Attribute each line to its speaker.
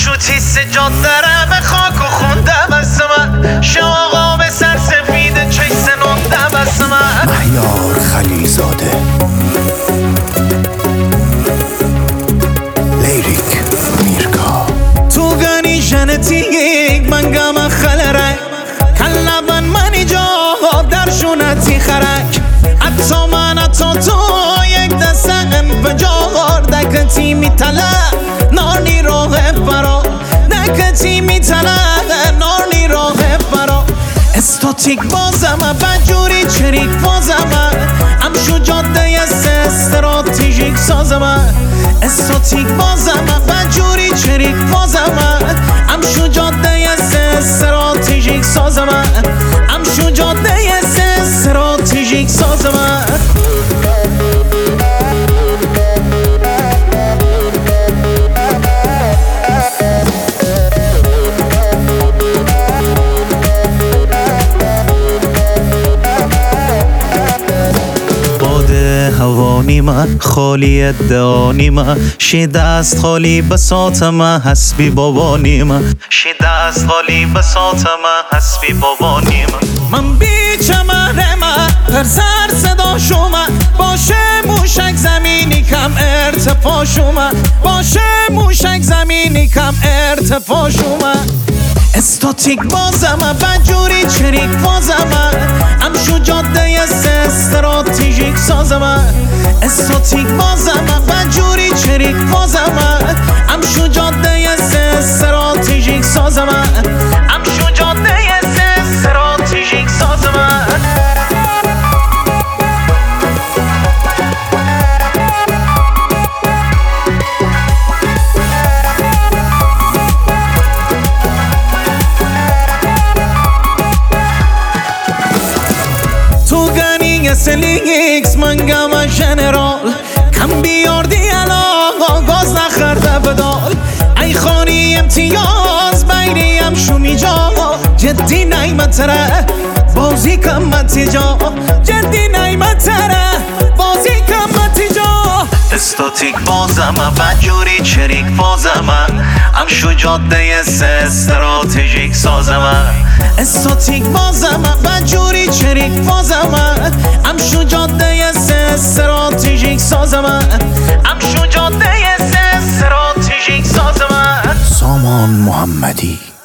Speaker 1: شو تیس جاده به خاک و خونده بس من شاقا به سر سفید چیس نونده بس من
Speaker 2: مهیار خلیلزاده لیریک میرکا
Speaker 1: تو گنی ژنتیک من گم خلره کلبن منی جا در شونتی خرک حتی من تو یک دستن به جاغار دکتی میتله نارنی راه برا دکتی میتله نارنی راه برا استاتیک بازم بجوری چریک بازم ام شو جاده استراتژیک سازم استاتیک بازم بجوری چریک بازم ام شو جاده استراتژیک سازم ام شو جاده استراتژیک سازم هوا نیمه خالی ادعا نیمه شی دست خالی بساط من حسبی بابا نیمه شی دست خالی بساط من حسبی بابا نیمه من بیچمه پر سر صدا شومه باشه موشک زمینی کم ارتفاع شومه باشه موشک زمینی کم ارتفاع شومه استاتیک بازم بجوری چریک بازم ام شو جاده استراتژیک سازم استاتیک بازم بجوری چریک بازم ام شو جاده استراتژیک سازم ام شو جاده استراتژیک سازم SLX من گم ژنرال کم بیاردی علاقا گاز نخرده بدال ای خانی امتیاز بیریم شومی جا جدی نیمتره بازی کمتی جا جدی نیمتره بازی کمتی جا استاتیک بازم بجوری چریک بازم ام شو جاده استراتژیک سازم استاتیک بازم بجوری چریک بازم ام شو جاده استراتژیک سازم ام شو جاده استراتژیک سازم
Speaker 2: سامان محمدی